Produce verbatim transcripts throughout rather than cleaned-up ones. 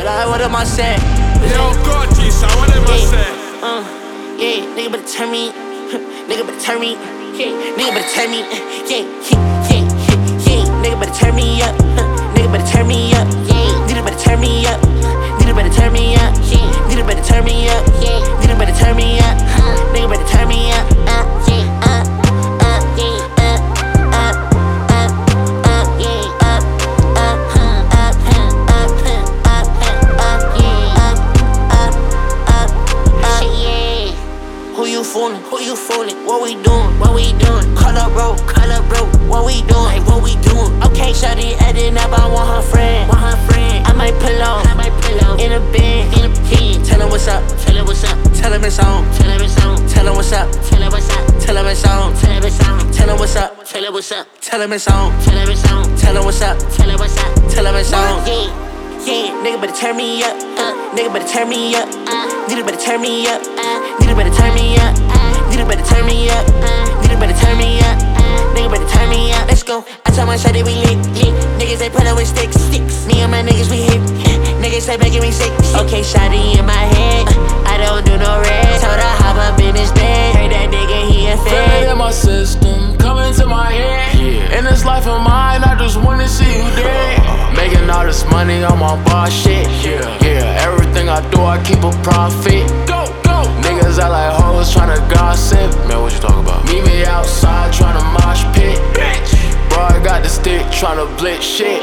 like, what am I saying? Yo, God, G-Son, what am I saying? Uh, yeah, nigga better turn me. Nigga better turn me. Yeah, nigga better turn me. Yeah, yeah, yeah, yeah, yeah. Nigga better turn me up. Nigga better turn me up. Yeah, nigga better turn me up. Nigga better turn me up. Yeah, nigga better turn me up. Yeah, nigga better turn me up. Nigga better turn me up. Uh, yeah, uh, uh, yeah, uh, uh, uh, uh, yeah, uh, uh, uh, uh, uh, uh, uh, yeah, uh, uh, uh, yeah. Who you fooling? Who you fooling? What we doing? What we doing? Call up, bro. Call up, bro. What we doing? Like, what we doing? Okay, shawty adding up. I want her friend. Want her friend. I might pull up. I might pull up in a bed. In a bed. Tell her what's up. Tell her what's up. Tell her it's on. Tell her it's on. Tell her what's up. Tell her what's up. Tell her it's on. Tell her it's on. Tell her what's up. Tell her what's up. Tell her it's on. Tell her it's on. Tell her what's up. Tell her what's up. Tell her it's on. Yeah. Yeah, nigga better turn me up. Uh, nigga better turn me up. Uh, nigga better turn me up. Uh, nigga better turn me up. Uh, nigga better turn me up. Uh, nigga better turn me up. Uh, nigga better turn me up. Let's go. I told my shawty we lit, lit. Niggas they pull up with sticks, sticks. Me and my niggas we hit. Niggas say making me sick. Okay, shawty in my head. Uh, I don't do no red. Told her hop up in his bed. Heard that nigga he a Feel fed. it in my system, coming to my head. Yeah. In this life of mine, I just wanna see you dead. Making all this money on my boss shit. Yeah, yeah. Everything I do, I keep a profit. Go, go. Niggas act like hoes tryna gossip. Man, what you talking about? Meet me outside tryna mosh pit. Bitch. Bro, I got the stick tryna blitz shit.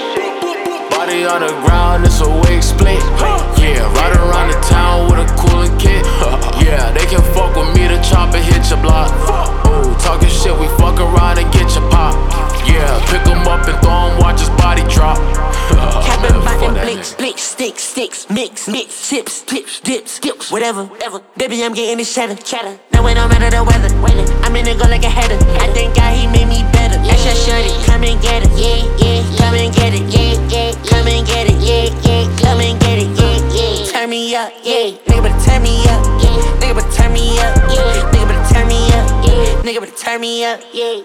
Body on the ground, it's a wig split. Yeah, ride around the town with a coolin' kit. Yeah, they can fuck with me, the chopper hit your block. Ooh, talking shit, we fuck around and get your pop. Yeah, pick him up and throw him, watch his body drop. Capping by them blicks, blicks, sticks, sticks, mix, mix, chips, tips, dips, skips, whatever, whatever. Baby, I'm getting this cheddar, cheddar. Now it don't matter the weather, weather. I'm in the go like a header. I think God, he made me better. That's your shorty, come and get it, yeah, yeah. Come and get it, yeah, yeah. Come and get it, yeah, yeah. Come and get it, yeah, yeah. Turn me up, yeah. Nigga better turn me up, yeah. Nigga better turn me up, yeah. Nigga better turn me up, yeah. Nigga better turn me up, yeah.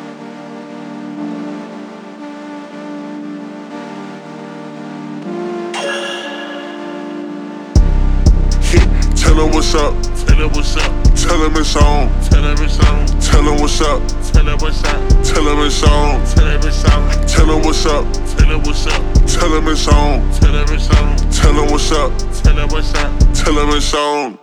Tell him what's up. Tell her what's up. Tell him it's on. Tell her it's on. Tell him what's up. Tell her what's up. Tell him it's on. Tell her it's on. Tell him what's up. Tell her what's up. Tell him it's on. Tell her it's on. Tell him what's up. Tell her what's up. Tell him it's on.